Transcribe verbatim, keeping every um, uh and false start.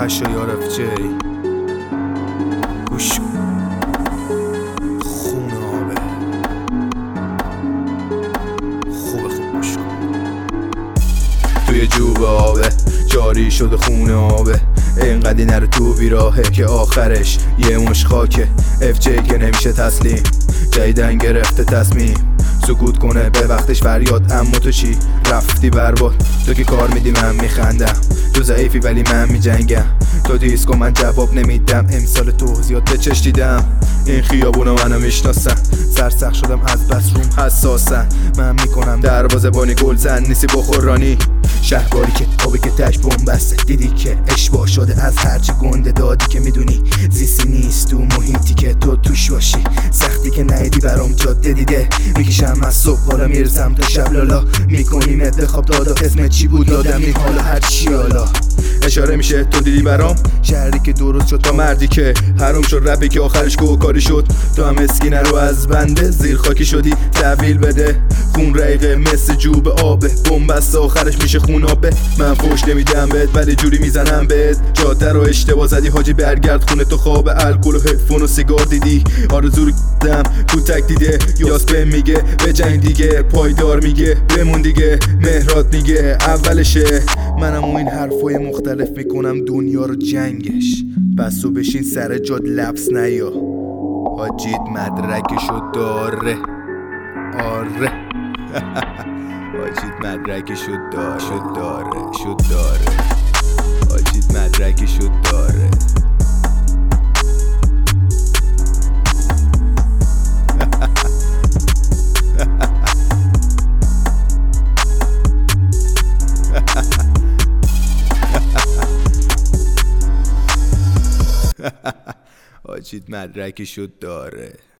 خشایار اف جی گوش خون آبه خوب خوب گوش توی جوب آبه جاری شده خون آبه اینقدی نره تو بیراهه که آخرش یه مش خاکه اف جی که نمیشه تسلیم جایدن گرفته تصمیم سکوت کنه به وقتش فریاد اما تو چی رفتی برباد تو که کار میدی من میخندم تو ضعیفی ولی من میجنگم تو دیسکو من جواب نمیدم امسال توضیحات به چش دیدم این خیابونا منو میشناسن سرسخت شدم از بس روم حساسن من میکنم دروازه بانی گلزن نیستی بخورانی شهرباری که آبی که تش بومبسته دیدی که اشباه شده از هرچی گنده دادی که میدونی زیستی نیست تو محیطی که تو توش باشی سختی که نیدی برام جاده دیده میکشم از صبح حالا میرسم تا شب لالا میکنیم اتخاب دادا اسمت چی بود یادم نی حالا هر چی حالا اشاره میشه تو دیدی برام شهری که درست شد تا مردی که حرام شد ربی که آخرش گوکاری شد تو هم اسکینه رو از بنده زیر خاکی شدی تحویل بده خون رقیقه مثل جوب آبه بومبست آخرش میشه خون آبه من فوش نمیدم بهت ولی جوری میزنم بهت جاده رو اشتباه زدی حاجی برگرد خونه تو خواب الکل و هدفون و سیگار دیدی آرزو رو دم کوتک دیده یاس بهم میگه بجنگ دیگه پایدار میگه بمون دیگه مهرات میگه اولشه منم و این حرفای مختلف میکنم دنیا رو جنگش بس و بشین سر جاد لبس نیا حاجیت مدرکشو داره آره حاجیت مدرکشو داره شد داره شد داره حاجیت مدرکشو داره حاجیت مدرکشو داره